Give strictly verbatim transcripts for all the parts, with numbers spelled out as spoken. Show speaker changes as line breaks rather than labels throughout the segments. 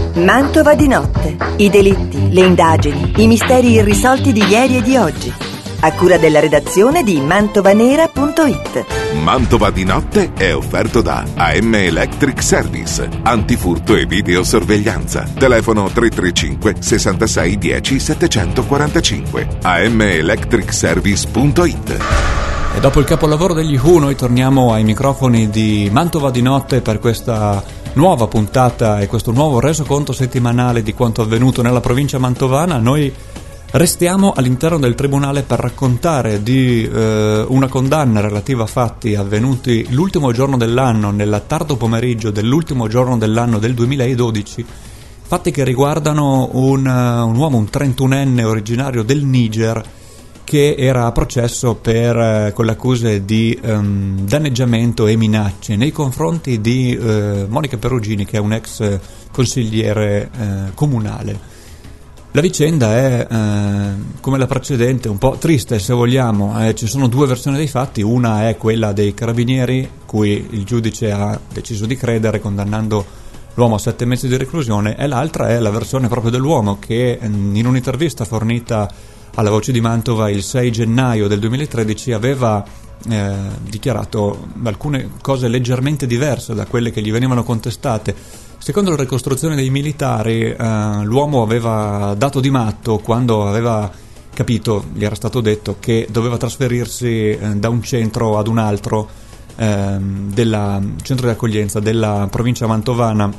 Mantova di notte. I delitti, le indagini, i misteri irrisolti di ieri e di oggi. A cura della redazione di mantovanera punto it.
Mantova di notte è offerto da A M Electric Service, antifurto e videosorveglianza. Telefono tre tre cinque sessantasei dieci settecentoquarantacinque. A M electric service punto it.
E dopo il capolavoro degli Who noi torniamo ai microfoni di Mantova di notte per questa nuova puntata e questo nuovo resoconto settimanale di quanto avvenuto nella provincia mantovana. Noi restiamo all'interno del tribunale per raccontare di eh, una condanna relativa a fatti avvenuti l'ultimo giorno dell'anno, nel tardo pomeriggio dell'ultimo giorno dell'anno del duemiladodici, fatti che riguardano un, un uomo, un trentunenne originario del Niger, che era a processo per, eh, con le accuse di um, danneggiamento e minacce nei confronti di eh, Monica Perugini, che è un ex consigliere eh, comunale. La vicenda è, eh, come la precedente, un po' triste se vogliamo. Eh, ci sono due versioni dei fatti: una è quella dei carabinieri, cui il giudice ha deciso di credere condannando l'uomo a sette mesi di reclusione, e l'altra è la versione proprio dell'uomo che in un'intervista fornita alla Voce di Mantova il sei gennaio del duemilatredici aveva eh, dichiarato alcune cose leggermente diverse da quelle che gli venivano contestate. Secondo la ricostruzione dei militari, eh, l'uomo aveva dato di matto quando aveva capito, gli era stato detto, che doveva trasferirsi eh, da un centro ad un altro, eh, del centro di accoglienza della provincia mantovana,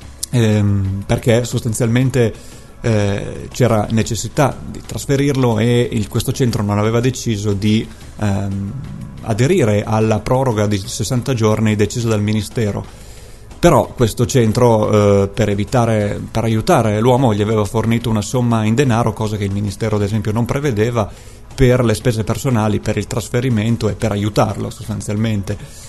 eh, perché sostanzialmente Eh, c'era necessità di trasferirlo e il, questo centro non aveva deciso di ehm, aderire alla proroga di sessanta giorni decisa dal Ministero. Però questo centro, eh, per evitare, per aiutare l'uomo, gli aveva fornito una somma in denaro, cosa che il Ministero ad esempio non prevedeva, per le spese personali, per il trasferimento e per aiutarlo sostanzialmente.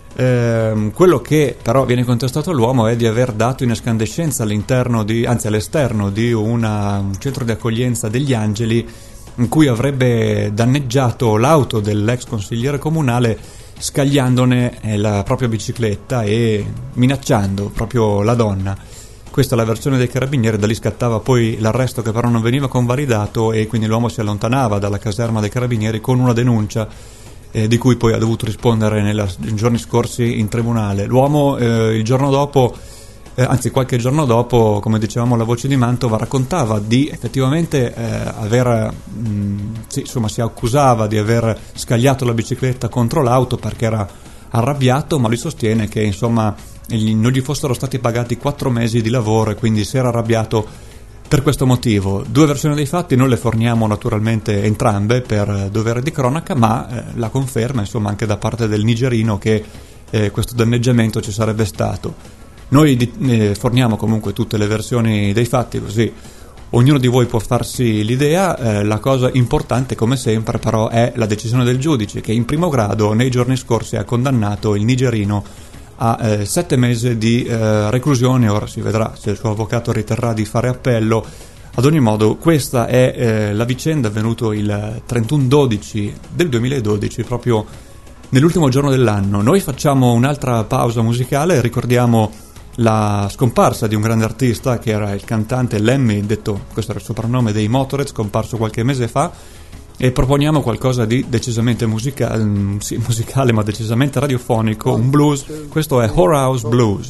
Eh, quello che però viene contestato all'uomo è di aver dato in escandescenza all'interno di, anzi all'esterno di una, un centro di accoglienza degli Angeli, in cui avrebbe danneggiato l'auto dell'ex consigliere comunale scagliandone la propria bicicletta e minacciando proprio la donna. Questa è la versione dei carabinieri. Da lì scattava poi l'arresto, che però non veniva convalidato, e quindi l'uomo si allontanava dalla caserma dei carabinieri con una denuncia Eh, di cui poi ha dovuto rispondere nei giorni scorsi in tribunale. L'uomo eh, il giorno dopo, eh, anzi qualche giorno dopo, come dicevamo, la Voce di Mantova raccontava di effettivamente eh, aver, mh, sì, insomma si accusava di aver scagliato la bicicletta contro l'auto perché era arrabbiato, ma lui sostiene che insomma gli, non gli fossero stati pagati quattro mesi di lavoro e quindi si era arrabbiato per questo motivo. Due versioni dei fatti, noi le forniamo naturalmente entrambe per dovere di cronaca, ma eh, la conferma insomma anche da parte del nigerino che eh, questo danneggiamento ci sarebbe stato. Noi di, eh, forniamo comunque tutte le versioni dei fatti, così ognuno di voi può farsi l'idea. Eh, la cosa importante, come sempre, però, è la decisione del giudice, che in primo grado nei giorni scorsi ha condannato il nigerino a eh, sette mesi di eh, reclusione. Ora si vedrà se il suo avvocato riterrà di fare appello. Ad ogni modo, questa è eh, la vicenda avvenuta il trentuno dodici del duemiladodici, proprio nell'ultimo giorno dell'anno. Noi facciamo un'altra pausa musicale e ricordiamo la scomparsa di un grande artista che era il cantante Lemmy, detto, questo era il soprannome dei Motorhead, scomparso qualche mese fa, e proponiamo qualcosa di decisamente musica- sì, musicale ma decisamente radiofonico, un blues. Questo è Whorehouse Blues.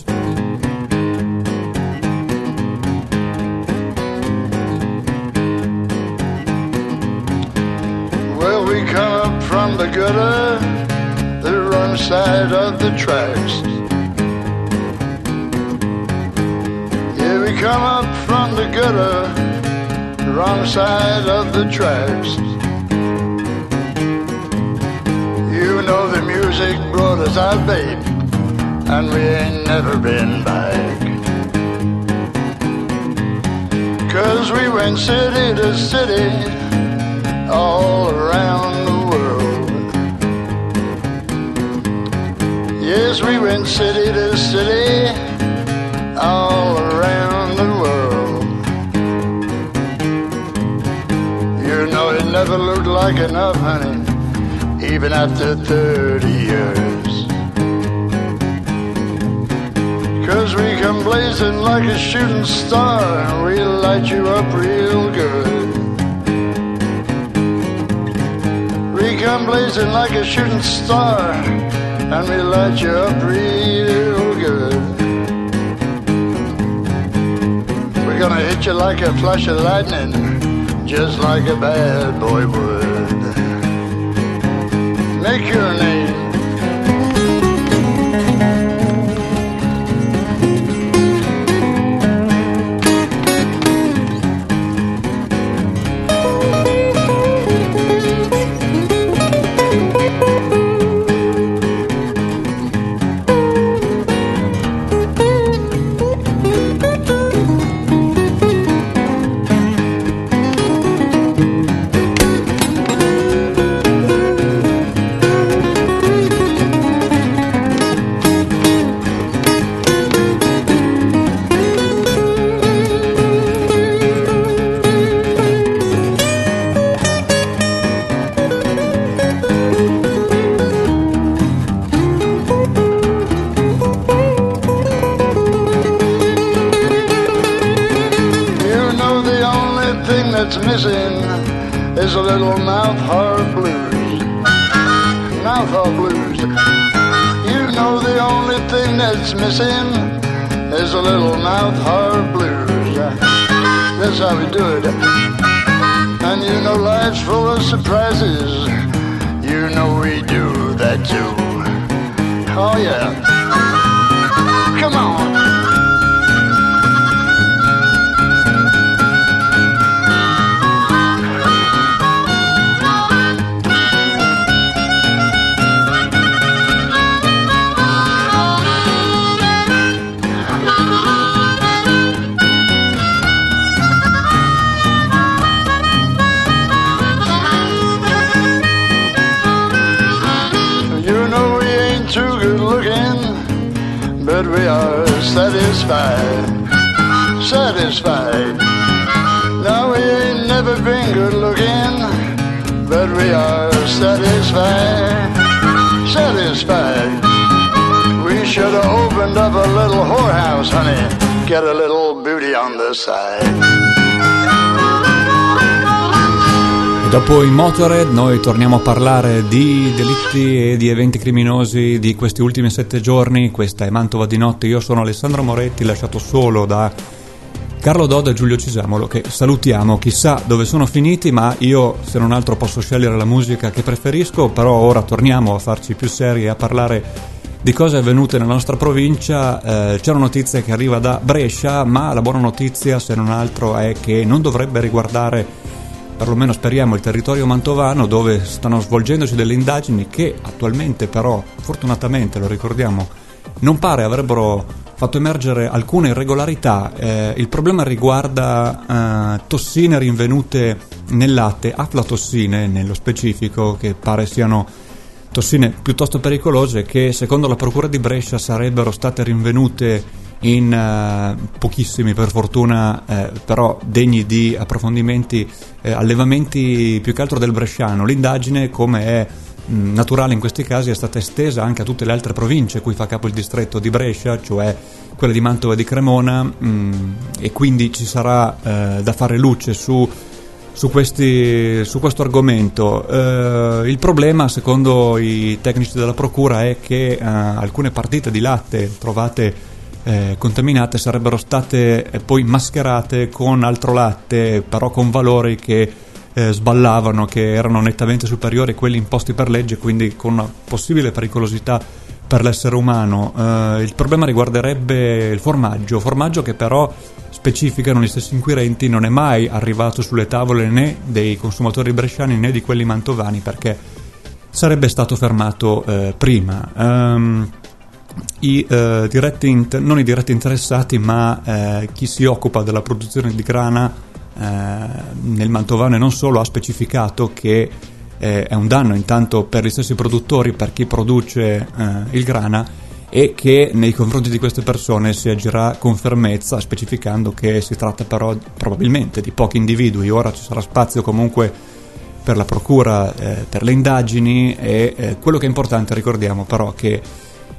Well, we come up from the gutter, the wrong side of the tracks. Yeah, we come up from the gutter, the wrong side of the tracks. You know the music brought us out, babe, and we ain't never been back. 'Cause we went city to city, all around the world. Yes, we went city to city, all around the world. You know it never looked like enough, honey, even after thirty years. 'cause we come blazing like a shooting star, and we light you up real good. We come blazing like a shooting star, and we light you up real good. We're gonna hit you like a flash of lightning, just like a bad boy would. Make your name. That's missing is a little mouth harp blues. Mouth harp blues. You know the only thing that's missing is a little mouth harp blues. That's how we do it. And you know life's full of surprises. You know we do that too. Oh yeah. Come on. But we are satisfied, satisfied. Now we ain't never been good looking, but we are satisfied, satisfied. We should have opened up a little whorehouse, honey, get a little booty on the side.
E dopo i Motorhead noi torniamo a parlare di delitti e di eventi criminosi di questi ultimi sette giorni. Questa è Mantova di notte, io sono Alessandro Moretti, lasciato solo da Carlo Dodda e Giulio Cisamolo, che salutiamo, chissà dove sono finiti, ma io se non altro posso scegliere la musica che preferisco. Però ora torniamo a farci più seri e a parlare di cose avvenute nella nostra provincia. Eh, c'è una notizia che arriva da Brescia, ma la buona notizia se non altro è che non dovrebbe riguardare, perlomeno speriamo, il territorio mantovano, dove stanno svolgendosi delle indagini che attualmente però, fortunatamente lo ricordiamo, non pare avrebbero fatto emergere alcune irregolarità. Eh, il problema riguarda eh, tossine rinvenute nel latte, aflatossine nello specifico, che pare siano tossine piuttosto pericolose, che secondo la procura di Brescia sarebbero state rinvenute in uh, pochissimi, per fortuna, eh, però degni di approfondimenti, eh, allevamenti più che altro del bresciano. L'indagine, come è mh, naturale in questi casi, è stata estesa anche a tutte le altre province cui fa capo il distretto di Brescia, cioè quelle di Mantova e di Cremona, mh, e quindi ci sarà eh, da fare luce su Su, questi, su questo argomento. Eh, il problema, secondo i tecnici della procura, è che eh, alcune partite di latte trovate eh, contaminate sarebbero state eh, poi mascherate con altro latte, però con valori che eh, sballavano, che erano nettamente superiori a quelli imposti per legge, quindi con una possibile pericolosità per l'essere umano. Eh, il problema riguarderebbe il formaggio, formaggio che però, specificano gli stessi inquirenti, non è mai arrivato sulle tavole né dei consumatori bresciani né di quelli mantovani, perché sarebbe stato fermato eh, prima. Um, i, eh, diretti inter- non i diretti interessati, ma eh, chi si occupa della produzione di grana eh, nel mantovano e non solo, ha specificato che eh, è un danno intanto per gli stessi produttori, per chi produce eh, il grana, e che nei confronti di queste persone si agirà con fermezza, specificando che si tratta però probabilmente di pochi individui. Ora ci sarà spazio comunque per la procura, eh, per le indagini, e eh, quello che è importante, ricordiamo però che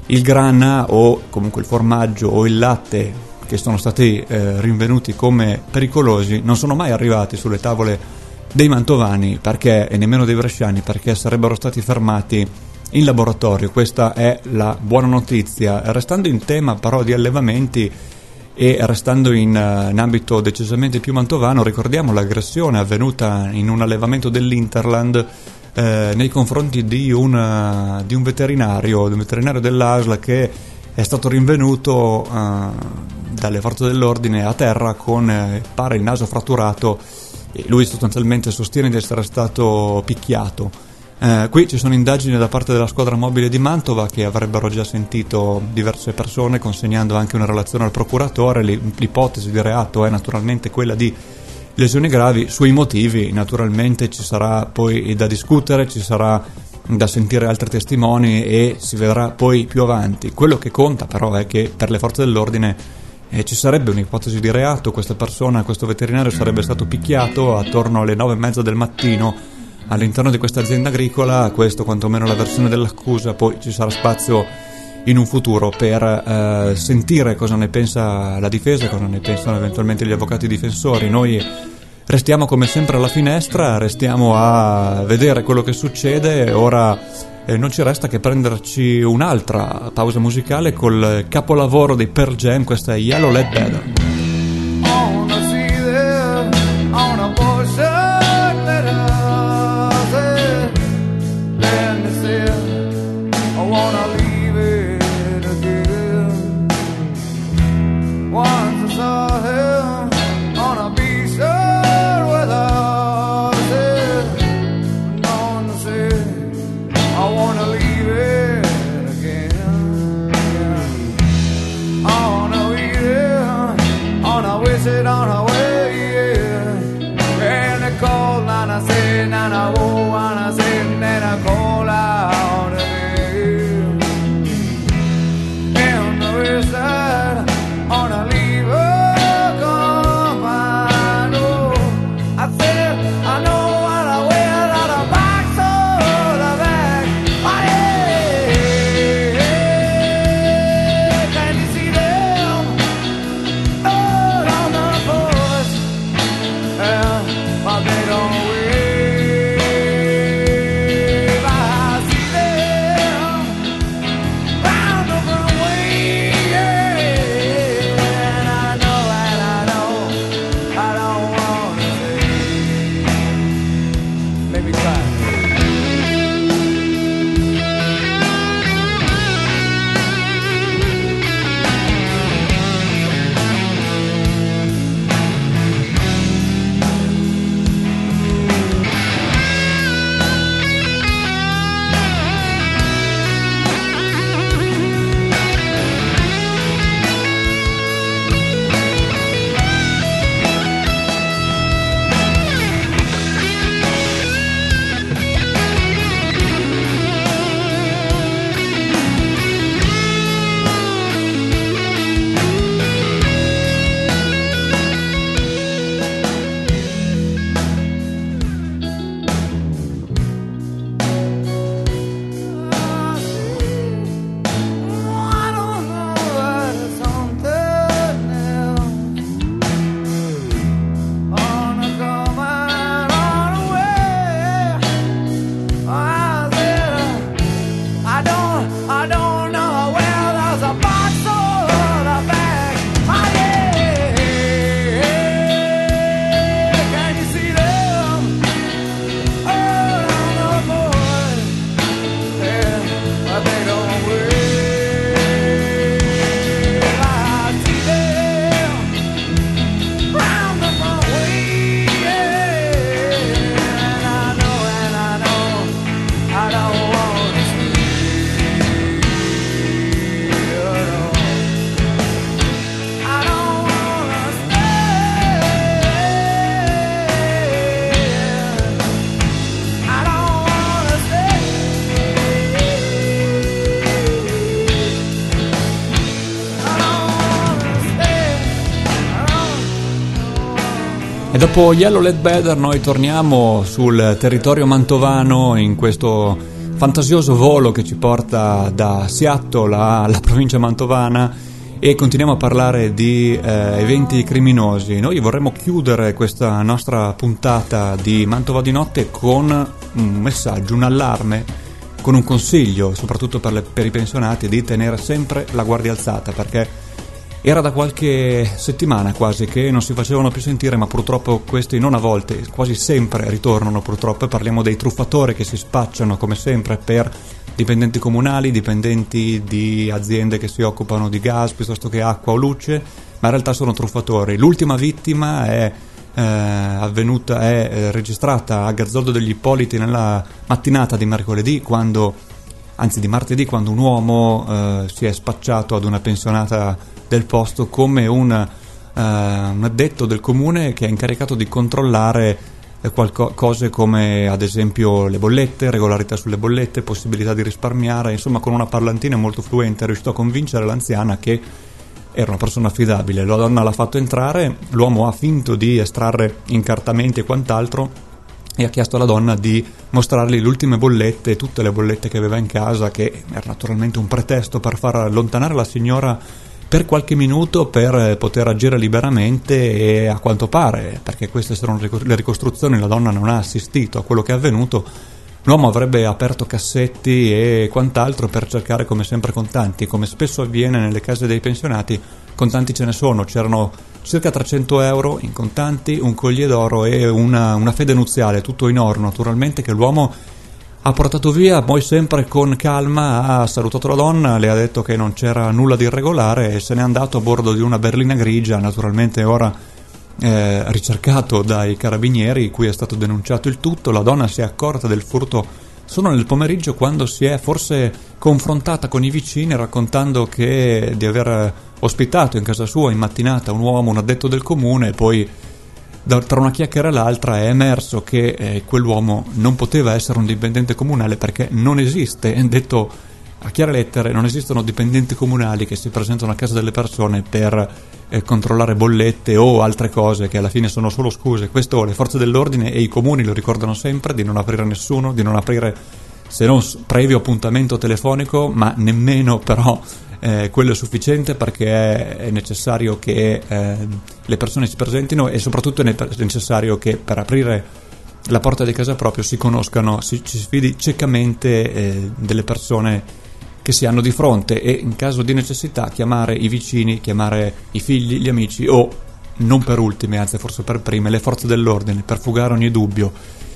il grana o comunque il formaggio o il latte che sono stati eh, rinvenuti come pericolosi non sono mai arrivati sulle tavole dei mantovani perché, e nemmeno dei bresciani, perché sarebbero stati fermati in laboratorio. Questa è la buona notizia. Restando in tema però di allevamenti e restando in, in ambito decisamente più mantovano, ricordiamo l'aggressione avvenuta in un allevamento dell'Interland eh, nei confronti di un, di un veterinario, di un veterinario dell'A S L che è stato rinvenuto eh, dalle forze dell'ordine a terra con eh, pare il naso fratturato, e lui sostanzialmente sostiene di essere stato picchiato. Eh, qui ci sono indagini da parte della squadra mobile di Mantova che avrebbero già sentito diverse persone, consegnando anche una relazione al procuratore. L'ipotesi di reato è naturalmente quella di lesioni gravi. Sui motivi naturalmente ci sarà poi da discutere, ci sarà da sentire altri testimoni e si vedrà poi più avanti. Quello che conta però è che per le forze dell'ordine eh, ci sarebbe un'ipotesi di reato. Questa persona, questo veterinario sarebbe stato picchiato attorno alle nove e mezza del mattino all'interno di questa azienda agricola. Questo quantomeno la versione dell'accusa. Poi ci sarà spazio in un futuro per eh, sentire cosa ne pensa la difesa, cosa ne pensano eventualmente gli avvocati difensori. Noi restiamo come sempre alla finestra, restiamo a vedere quello che succede. Ora eh, non ci resta che prenderci un'altra pausa musicale col capolavoro dei Pearl Jam. Questa è Yellow Lead Better.
On her way, yeah. And I call and I say, and I oh, and I say, and I call out again. And the west side, on a leave her come, I know. I said, I know what I wear out of box or the back. Oh, yeah. Can you see them? Oh, down the porch. Yeah, but they don't wave. I see them round the runway, yeah. And I know, and I know, I don't wanna say. Let me try. I don't know what is something else. On a come and on away. I said, I don't, I don't know where there's a box or a bag. Oh, yeah. Can you see them? Oh, down the porch. Yeah, but they don't wave. I see them round the runway, yeah. And I know, and I know, I don't wanna stay. I don't wanna stay. I don't wanna stay.
E dopo Yellow Lead Better noi torniamo sul territorio mantovano in questo fantasioso volo che ci porta da Seattle alla provincia mantovana e continuiamo a parlare di eh, eventi criminosi. Noi vorremmo chiudere questa nostra puntata di Mantova di notte con un messaggio, un allarme, con un consiglio, soprattutto per, le, per i pensionati, di tenere sempre la guardia alzata, perché era da qualche settimana quasi che non si facevano più sentire, ma purtroppo questi non a volte, quasi sempre ritornano purtroppo, e parliamo dei truffatori che si spacciano come sempre per dipendenti comunali, dipendenti di aziende che si occupano di gas piuttosto che acqua o luce, ma in realtà sono truffatori. L'ultima vittima è eh, avvenuta, è eh, registrata a Gazzoldo degli Ippoliti nella mattinata di mercoledì, quando, anzi di martedì, quando un uomo eh, si è spacciato ad una pensionata del posto come un, uh, un addetto del comune che è incaricato di controllare eh, qualco- cose come ad esempio le bollette, regolarità sulle bollette, possibilità di risparmiare. Insomma, con una parlantina molto fluente è riuscito a convincere l'anziana che era una persona affidabile. La donna l'ha fatto entrare, l'uomo ha finto di estrarre incartamenti e quant'altro e ha chiesto alla donna di mostrargli le ultime bollette, tutte le bollette che aveva in casa, che era naturalmente un pretesto per far allontanare la signora per qualche minuto per poter agire liberamente. E a quanto pare, perché queste sono le ricostruzioni, la donna non ha assistito a quello che è avvenuto, l'uomo avrebbe aperto cassetti e quant'altro per cercare come sempre contanti. Come spesso avviene nelle case dei pensionati, contanti ce ne sono, c'erano circa trecento euro in contanti, un collier d'oro e una, una fede nuziale, tutto in oro naturalmente, che l'uomo ha portato via. Poi sempre con calma ha salutato la donna, le ha detto che non c'era nulla di irregolare e se n'è andato a bordo di una berlina grigia, naturalmente ora eh, ricercato dai carabinieri, cui è stato denunciato il tutto. La donna si è accorta del furto solo nel pomeriggio, quando si è forse confrontata con i vicini raccontando che di aver ospitato in casa sua in mattinata un uomo, un addetto del comune, e poi tra una chiacchiera e l'altra è emerso che eh, quell'uomo non poteva essere un dipendente comunale, perché non esiste, detto a chiare lettere, non esistono dipendenti comunali che si presentano a casa delle persone per eh, controllare bollette o altre cose che alla fine sono solo scuse. Questo le forze dell'ordine e i comuni lo ricordano sempre, di non aprire a nessuno, di non aprire se non previo appuntamento telefonico, ma nemmeno però Eh, quello è sufficiente, perché è, è necessario che eh, le persone si presentino, e soprattutto è necessario che per aprire la porta di casa proprio si conoscano, si, si fidi ciecamente eh, delle persone che si hanno di fronte, e in caso di necessità chiamare i vicini, chiamare i figli, gli amici o, non per ultime, anzi forse per prime, le forze dell'ordine, per fugare ogni dubbio.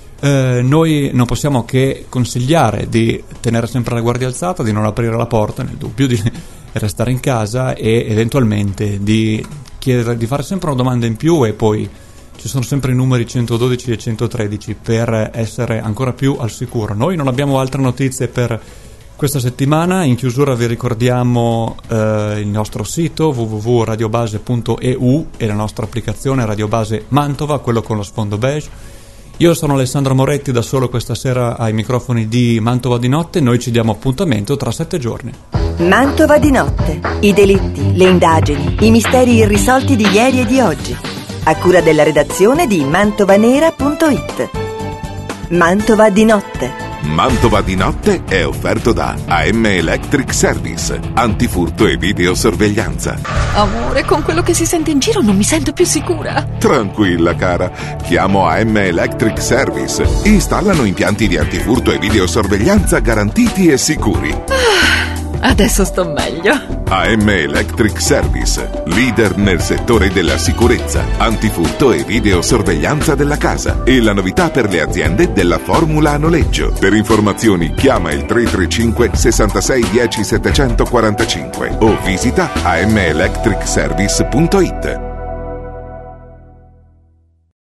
Eh, noi non possiamo che consigliare di tenere sempre la guardia alzata, di non aprire la porta nel dubbio, di restare in casa e eventualmente di chiedere, di fare sempre una domanda in più, e poi ci sono sempre i numeri centododici e centotredici per essere ancora più al sicuro. Noi non abbiamo altre notizie per questa settimana. In chiusura vi ricordiamo eh, il nostro sito w w w punto radiobase punto e u e la nostra applicazione Radio Base Mantova, quello con lo sfondo beige. Io sono Alessandro Moretti, da solo questa sera ai microfoni di Mantova di notte. Noi ci diamo appuntamento tra sette giorni.
Mantova di notte. I delitti, le indagini, i misteri irrisolti di ieri e di oggi. A cura della redazione di mantovanera punto it. Mantova di notte.
Mantova di notte è offerto da A M Electric Service, antifurto e videosorveglianza.
Amore, con quello che si sente in giro non mi sento più sicura.
Tranquilla cara, chiamo A M Electric Service. Installano impianti di antifurto e videosorveglianza garantiti e sicuri.
Ah, adesso sto meglio.
A M Electric Service, leader nel settore della sicurezza, antifurto e videosorveglianza della casa, e la novità per le aziende della formula a noleggio. Per informazioni chiama il tre tre cinque sessantasei dieci settecentoquarantacinque o visita a m electric service punto it.